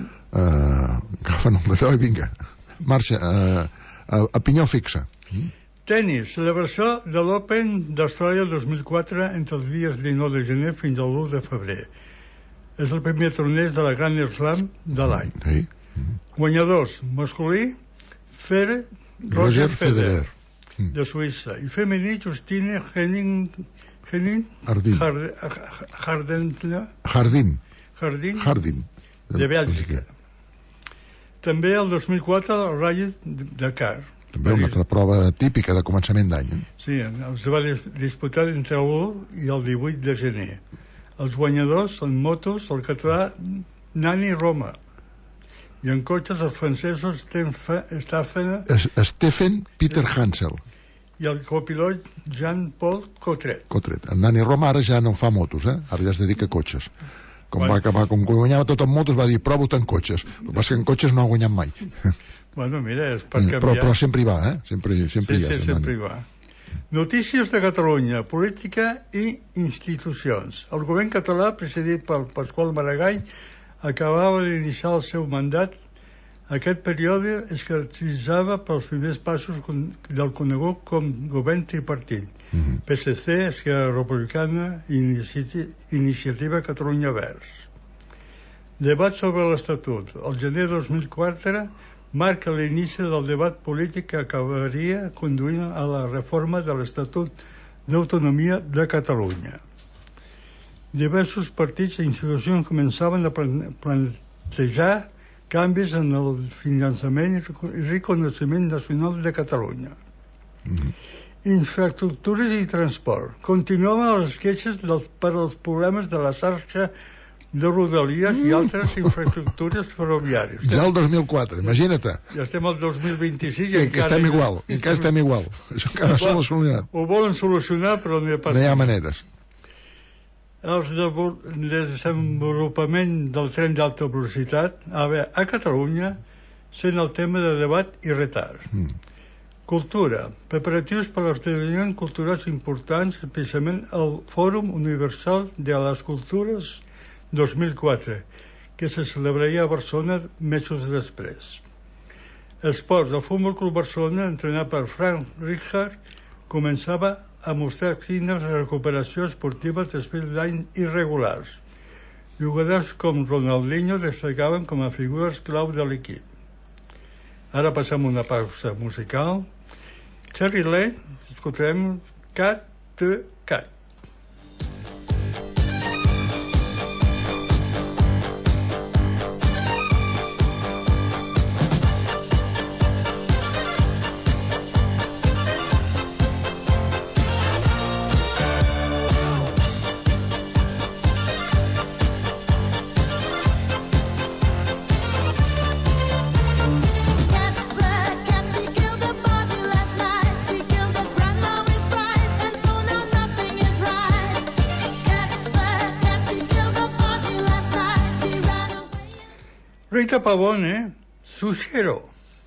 uh, agafen un balló i vinga. Marxa, uh, a, a pinyó fixa. Mm. Tenis, celebració de l'Open d'Austràlia dos mil quatre entre els dies dinou de gener fins al l'u de febrer. És el primer torneig de la Grand Slam de l'any. Sí. Guanyadors, masculí, Fer, Roger, Roger Federer, Federer. de Suïssa, i femení, Justine Henning, Henning Hardin. Hard, Hardin, Jardín. Jardín, Jardín. de Bèlgica. També el dos mil quatre el Rally Dakar. També una altra prova típica de començament d'any. Eh? Sí, es va dis disputar entre l'u i el divuit de gener. Els guanyadors en motos, el català Nani Roma, i en cotxes els francesos Stephen Es, Stephen Peter Hansel. i el copilot Jean-Paul Cotret. Cotret. En Nani Roma ara ja no fa motos, eh? Ara ja es dedica a cotxes. Com Bueno. va acabar, com guanyava tot en motos, va dir, provo-te en cotxes. El que passa és que en cotxes no ha guanyat mai. Bueno, mira, és per Mm, canviar. però, però sempre hi va, eh? Sempre, sempre Sí, hi ha. sí, Sant sempre hi Nani. va. Notícies de Catalunya, política i institucions. El govern català, presidit per Pasqual Maragall, acabava d'iniciar el seu mandat. Aquest període es caracteritzava pels primers passos del conegut com govern tripartit. Mm-hmm. P S C, Esquerra Republicana i Inici Iniciativa Catalunya Verds. Debat sobre l'Estatut. El gener de dos mil quatre marca l'inici del debat polític que acabaria conduint a la reforma de l'Estatut d'Autonomia de Catalunya. Diversos partits i institucions començaven a plantejar canvis en el finançament i reconeixement nacional de Catalunya. Mm-hmm. Infraestructures i transport. Continuaven les queixes dels, per als problemes de la xarxa de rodalies i altres infraestructures ferroviàries. Ja el dos mil quatre, imagina't. Ja estem al dos mil vint-i-sis i Que, que encara... estem igual, encara estem igual. Això encara no s'ha solucionat. Ho volen solucionar, però no hi ha pas... No hi ha maneres. El desenvolupament del tren d'alta velocitat a, veure, a Catalunya sent el tema de debat i retard. Mm. Cultura. Preparatius per als esdeveniments culturals importants, especialment el Fòrum Universal de les Cultures dos mil quatre, que se celebraria a Barcelona mesos després. Esports, el Futbol Club Barcelona, entrenat per Frank Rijkaard, començava a mostrar signes de recuperació esportiva després d'anys irregulars. Jugadors com Ronaldinho destacaven com a figures clau de l'equip. Ara passem una pausa musical. Cherry Lane, escoltarem Cat to Cat. Rita Pavone, Sushiro.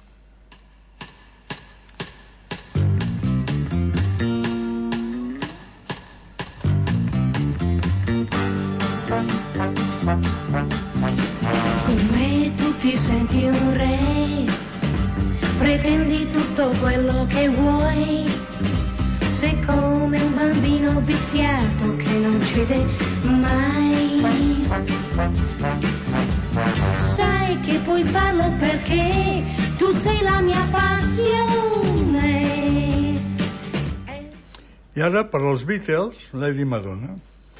Con me tu ti senti un re, pretendi tutto quello che vuoi, sei come un bambino viziato che non cede mai. Sai che puoi farlo perché tu sei la mia passione. I ara, per als Beatles, Lady Madonna.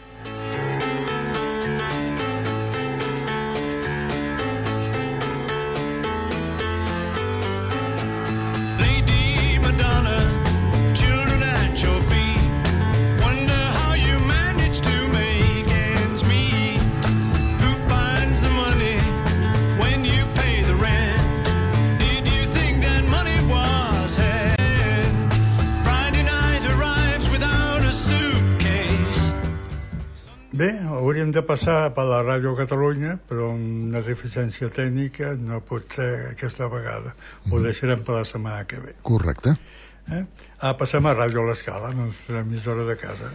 Bé, hauríem de passar per la Ràdio Catalunya, però amb una deficiència tècnica no pot ser aquesta vegada. Ho deixarem per la setmana que ve. Correcte. Eh? Ah, passem a Ràdio L'Escala, la nostra emissora de casa.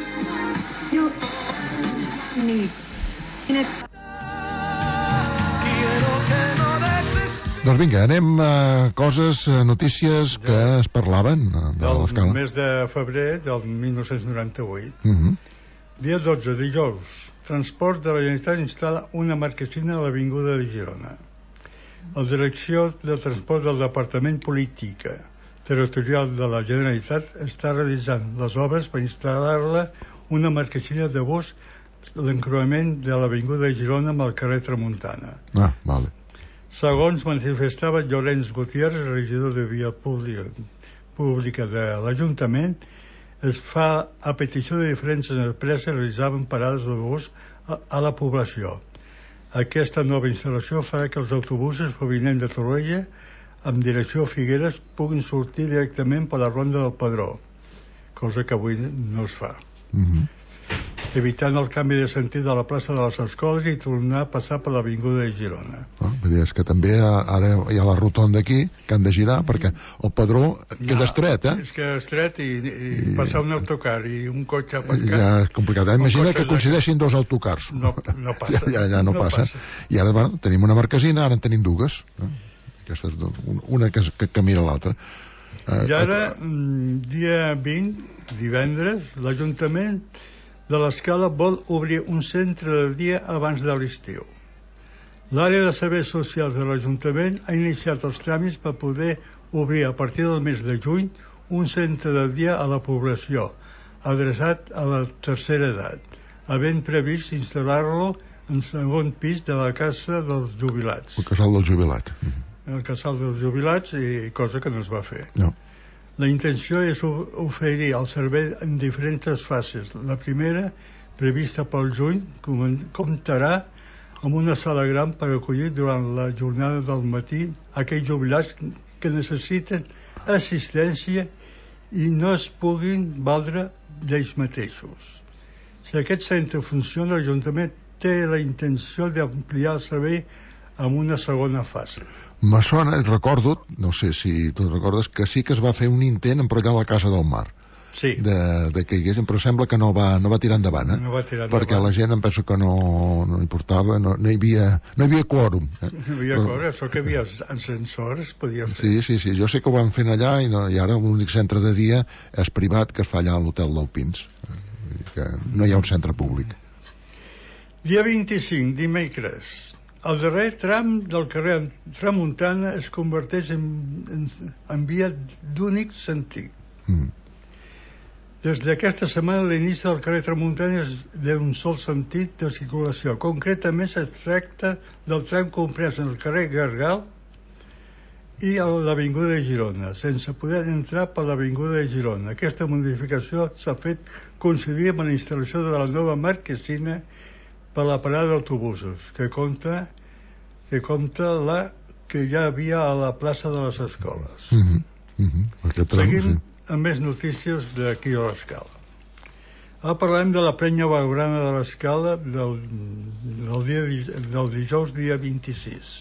Doncs vinga, anem a coses, notícies que es parlaven de l'Escala. Del mes de febrer del dinou noranta-vuit. Mhm. Dia dotze, dijous, Transport de la Generalitat instal·la una marquesina a l'Avinguda de Girona. La Direcció de Transport del Departament Política Territorial de la Generalitat està realitzant les obres per instal·lar-la una marquesina de bus l'encreuament de l'Avinguda de Girona amb el carrer Tramuntana. Ah, vale. Segons manifestava Llorenç Gutiérrez, regidor de Via Pública de l'Ajuntament, es fa a petició de diferents empreses que realitzaven parades d'autobús a, a la població. Aquesta nova instal·lació farà que els autobusos provinents de Torroella amb direcció a Figueres puguin sortir directament per la ronda del Pedró, cosa que avui no es fa. Mhm. Evitant el canvi de sentit de la plaça de les Escoles i tornar a passar per l'Avinguda de Girona. Ah, vull dir, és que també ara hi ha la rotonda aquí que han de girar perquè el Pedró queda no, estret, eh? És que estret i, i, i passar un autocar i un cotxe aparcat. Ja és complicat. Eh? Imagina que coincideixin dos autocars. No, no passa. Ja, ja, ja no, no passa. passa. I ara, bueno, tenim una marquesina, ara en tenim dues. Eh? Aquesta és una que, que, que mira l'altra. Eh, I ara, dia vint, divendres, l'Ajuntament de l'Escala vol obrir un centre de dia abans de l'estiu. L'àrea de serveis socials de l'Ajuntament ha iniciat els tràmits per poder obrir a partir del mes de juny un centre de dia a la població, adreçat a la tercera edat, havent previst instal·lar-lo en segon pis de la Casa dels Jubilats. El casal dels jubilats. El casal dels jubilats, i cosa que no es va fer. No. La intenció és oferir el servei en diferents fases. La primera, prevista pel juny, comptarà amb una sala gran per acollir durant la jornada del matí aquells jubilats que necessiten assistència i no es puguin valdre d'ells mateixos. Si aquest centre funciona, l'Ajuntament té la intenció d'ampliar el servei amb una segona fase. Me sona, recordo, no sé si tu recordes, que sí que es va fer un intent per allà a la Casa del Mar. sí. de, de que hi haguessin, però sembla que no va, no va tirar endavant, eh? No va tirar perquè endavant. la gent em penso que no, no importava, no, no, hi havia, no hi havia quòrum. Eh? No hi havia però, quòrum, això que hi havia ascensors, podíem fer. Sí, sí, sí, jo sé que ho van fent allà i, no, i ara l'únic centre de dia és privat que es fa allà a l'hotel del Pins. Que no hi ha un centre públic. Dia vint-i-cinc, dimecres. El darrer tram del carrer Tramuntana es converteix en, en, en via d'únic sentit. Mm. Des d'aquesta setmana l'inici del carrer Tramuntana és d'un sol sentit de circulació. Concretament es tracta del tram comprès en el carrer Gargal i a l'avinguda de Girona, sense poder entrar per l'avinguda de Girona. Aquesta modificació s'ha fet coincidir amb la instal·lació de la nova marquesina per la parada d'autobusos, que compta, que compta la que ja havia a la plaça de les Escoles. Mm-hmm. Mm-hmm. Aquest tram, Seguim sí. amb més notícies d'aquí a l'Escala. Ara parlem de la prenya blaugrana de l'Escala del, del, dia, del dijous, dia vint-i-sis.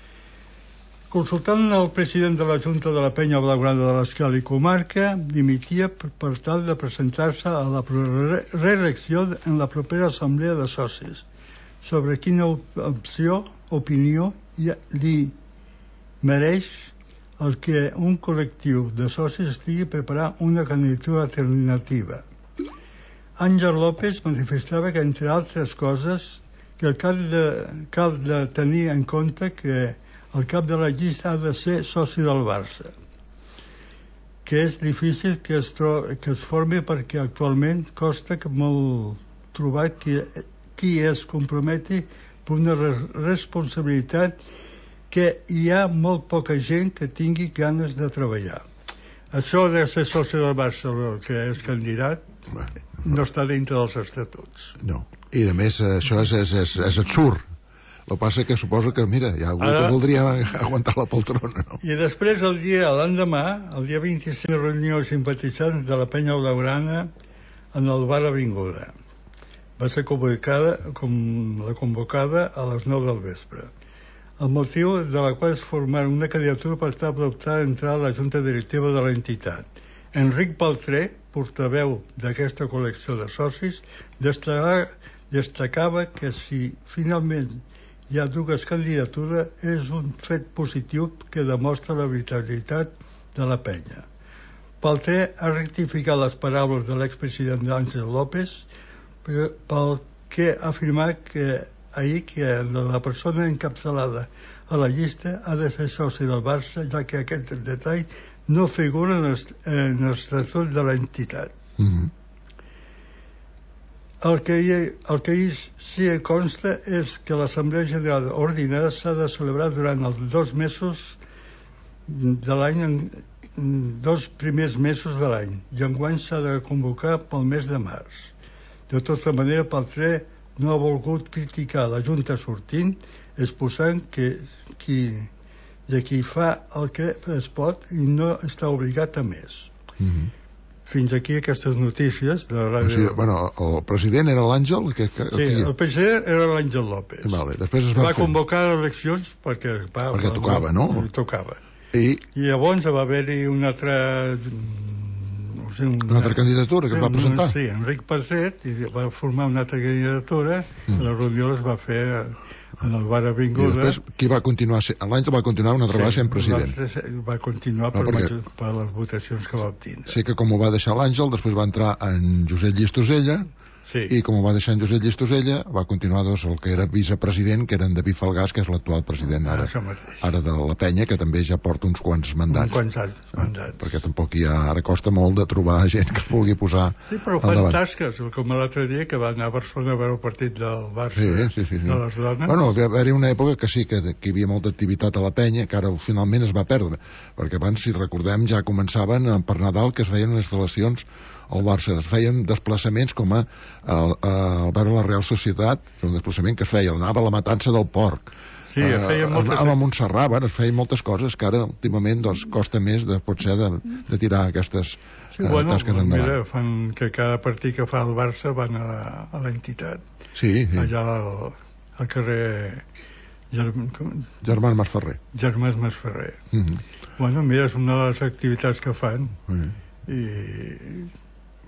Consultant el president de la Junta de la Penya Blaugrana de l'Escala i Comarca, dimitia per tal de presentar-se a la reelecció en la propera assemblea de socis, sobre quina opció, opinió li mereix el que un col·lectiu de socis estigui preparant una candidatura alternativa. Àngel López manifestava que, entre altres coses, que cal de, cal de tenir en compte que el cap de la llista ha de ser soci del Barça, que és difícil que es, tro que es formi perquè actualment costa que molt trobar qui, qui es comprometi per una re responsabilitat que hi ha molt poca gent que tingui ganes de treballar. Això de ser soci del Barça, el que és candidat, no està dintre dels estatuts. No, i a més això és, és, és, és absurd. El que passa que suposo que, mira, hi ha algú Ara... que voldria aguantar la poltrona, no? I després, el dia, l'endemà, el dia vint-i-cinc, reunió de simpatitzants de la Penya Blaugrana en el bar Avinguda. Va ser convocada, com la convocada a les nou del vespre. El motiu de la qual és formar una candidatura per tal d'optar a entrar a la junta directiva de l'entitat. Enric Paltré, portaveu d'aquesta col·lecció de socis, destacava, destacava que si finalment hi ha dues candidatures és un fet positiu que demostra la vitalitat de la penya. Paltré ha rectificat les paraules de l'expresident Àngel López pel que ha afirmat que ahir que la persona encapçalada a la llista ha de ser soci del Barça, ja que aquest detall no figura en l'estatut de l'entitat. Mm-hmm. El que, hi, el que hi sí consta és que l'Assemblea General Ordinària s'ha de celebrar durant els dos mesos de l'any, dos primers mesos de l'any, i enguany s'ha de convocar pel mes de març. De tota manera, Paltré no ha volgut criticar la Junta sortint, exposant que qui, de qui fa el que es pot i no està obligat a més. Mm-hmm. Fins aquí aquestes notícies de la ràdio. O sigui, bueno, el president era l'Àngel? Que, que, sí, el president era l'Àngel López. Vale, després es va, va fer... convocar eleccions perquè, va, perquè tocava, no? Tocava. I, I llavors va haver-hi una altra... No sé, una... una altra candidatura que es va presentar? Sí, Enric Passet, i va formar una altra candidatura, mm. la reunió es va fer en el bar Avinguda. I després, qui va continuar? L'Àngel va continuar una altra vegada sent president. Va continuar no, per, perquè... per les votacions que va obtindre. Sé que com ho va deixar l'Àngel, després va entrar en Josep Llistosella, sí. I com ho va deixar en Josep Llistosella, va continuar doncs, el que era vicepresident, que era en David Falgàs, que és l'actual president ara, ara de la Penya, que també ja porta uns quants mandats. Uns quants anys, ah, mandats. Perquè tampoc hi ha, ara costa molt de trobar gent que es vulgui posar sí, però fan tasques, com l'altre dia que va anar a Barcelona a veure el partit del Barça, sí, sí, sí, sí. de les dones. Bueno, va haver-hi una època que sí, que, que hi havia molta activitat a la Penya, que ara finalment es va perdre, perquè abans, si recordem, ja començaven per Nadal que es feien unes instal·lacions al Barça, es feien desplaçaments com a, a, a, a veure la Real Societat, un desplaçament que es feia, anava a la matança del porc, sí, es feien moltes... anava a Montserrat, bueno, es feien moltes coses que ara últimament doncs, costa més de, potser de, de tirar aquestes sí, eh, bueno, tasques endavant. Mira, fan que cada partit que fa el Barça van a, a l'entitat, sí, sí. allà al, al carrer Germ... Germán Masferrer. Germán Masferrer. Mm -hmm. Bueno, mira, és una de les activitats que fan, mm -hmm. i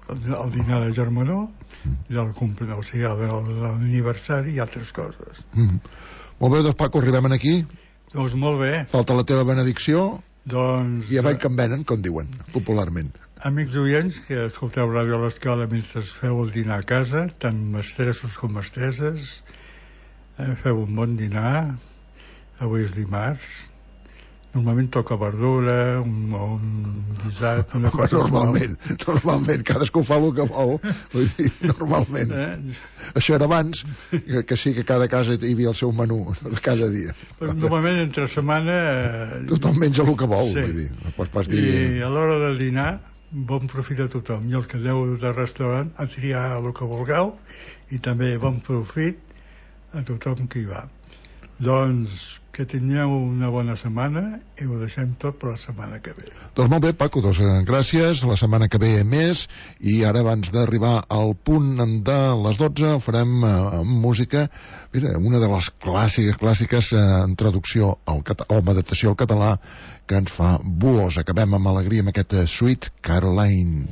el dinar de germanor, del complet, o sigui, de l'aniversari i altres coses. Mm. Molt bé, doncs Paco, arribem aquí. Doncs molt bé. Falta la teva benedicció. Doncs... I avall que en venen, com diuen, popularment. Amics oients que escolteu Ràdio a l'Escala mentre feu el dinar a casa, tant mestressos com mestresses, eh, feu un bon dinar. Avui és dimarts. Normalment toca verdura, un, un guisat, una cosa... Normalment, normalment, cadascú fa el que vol, vull dir, normalment. Eh? Això era abans, que, que sí que cada casa hi havia el seu menú de cada dia. Però normalment, entre setmana... Eh, tothom menja el que vol, sí. Vull dir. No pots pas dir... I a l'hora del dinar, bon profit a tothom. I els que aneu del restaurant, a triar el que vulgueu, i també bon profit a tothom que hi va. Doncs que tingueu una bona setmana i ho deixem tot per la setmana que ve. Doncs molt bé, Paco, doncs gràcies. La setmana que ve més, i ara abans d'arribar al punt de les dotze farem eh, música. Mira, una de les clàssiques, clàssiques eh, en traducció al català, o adaptació al català, que ens fa Buos. Acabem amb alegria amb aquest Sweet Caroline.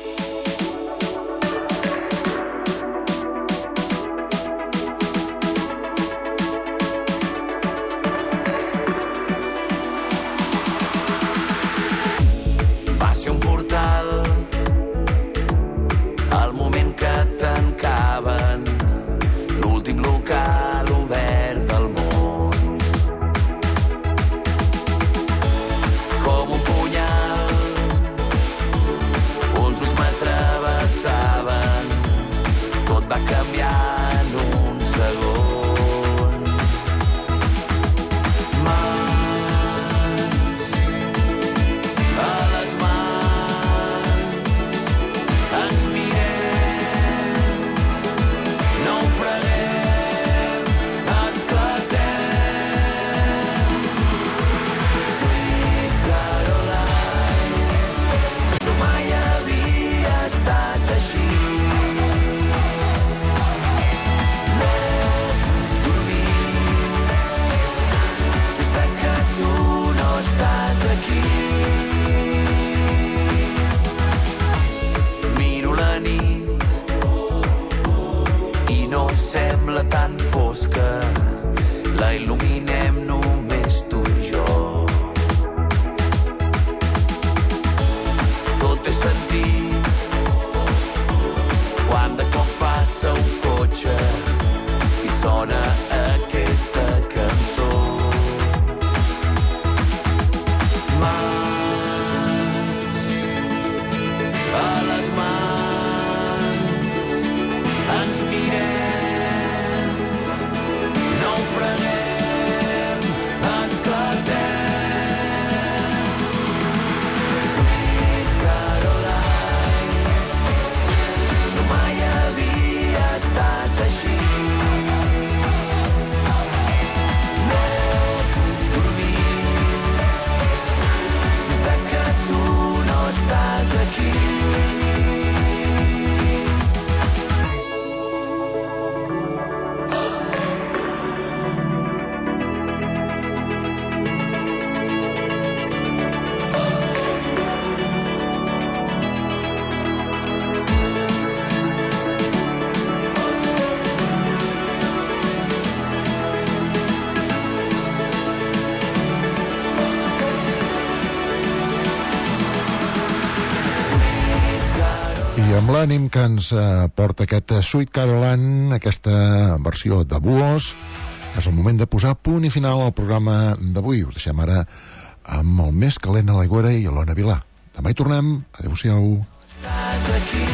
Amb l'ànim que ens eh, porta aquest Sweet Caroline, aquesta versió de Buos, és el moment de posar punt i final al programa d'avui. Us deixem ara amb el més calent a l'Aigüera i a l'Ona Vilà. Demà hi tornem. Adéu-siau. Estàs aquí.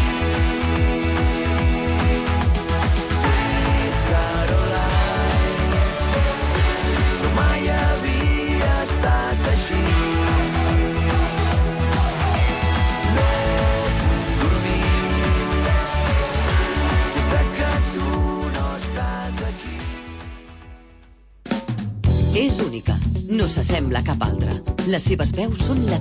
És única, no s'assembla a cap altra. Les seves veus són la